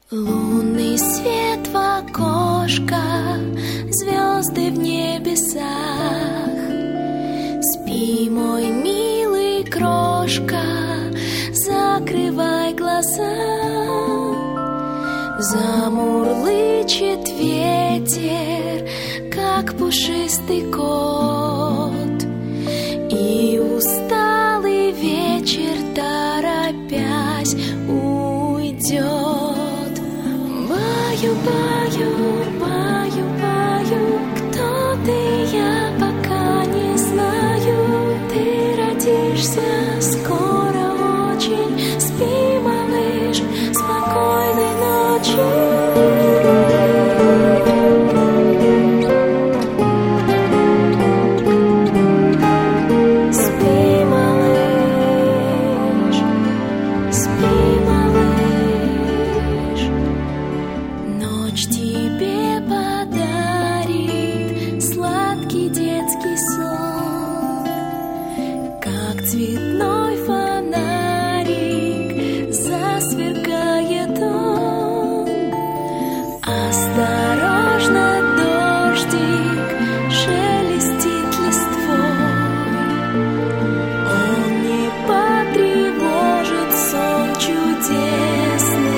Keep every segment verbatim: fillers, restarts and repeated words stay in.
Лунный свет в окошко, звезды в небесах. Спи, мой милый крошка, закрывай глаза. Замурлычет ветер, как пушистый кот, и усталый вечер, торопясь, уйдет. Баю, баю, баю, баю, кто ты, я пока не знаю. Ты родишься скоро очень, спи, малыш, спокойной ночи. Цветной фонарик, засверкает он. Осторожно, дождик шелестит листвой. Он не потревожит сон чудесный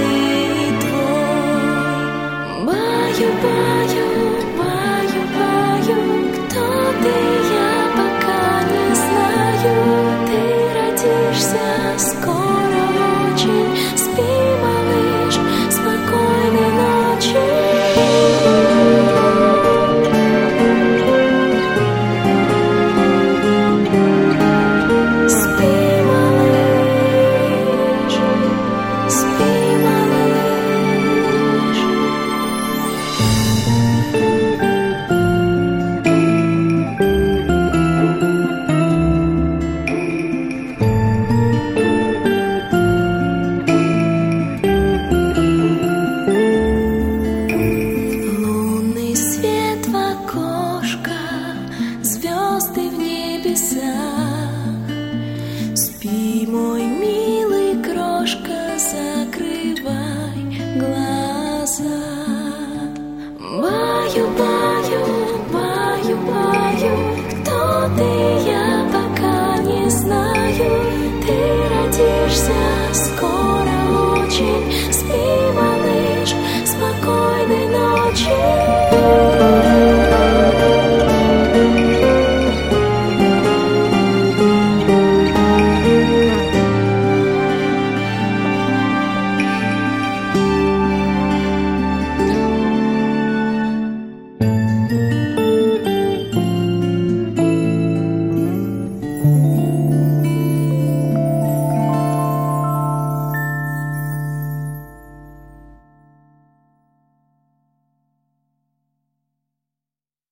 твой. Баю, баю, баю, баю, кто ты, я пока не знаю. Скоро очень, спи, малыш, спокойной ночи. Спи, малыш, спи, малыш. Спи, мой милый крошка, закрывай глаза. Баю, баю, баю, баю, кто ты, я пока не знаю. Ты родишься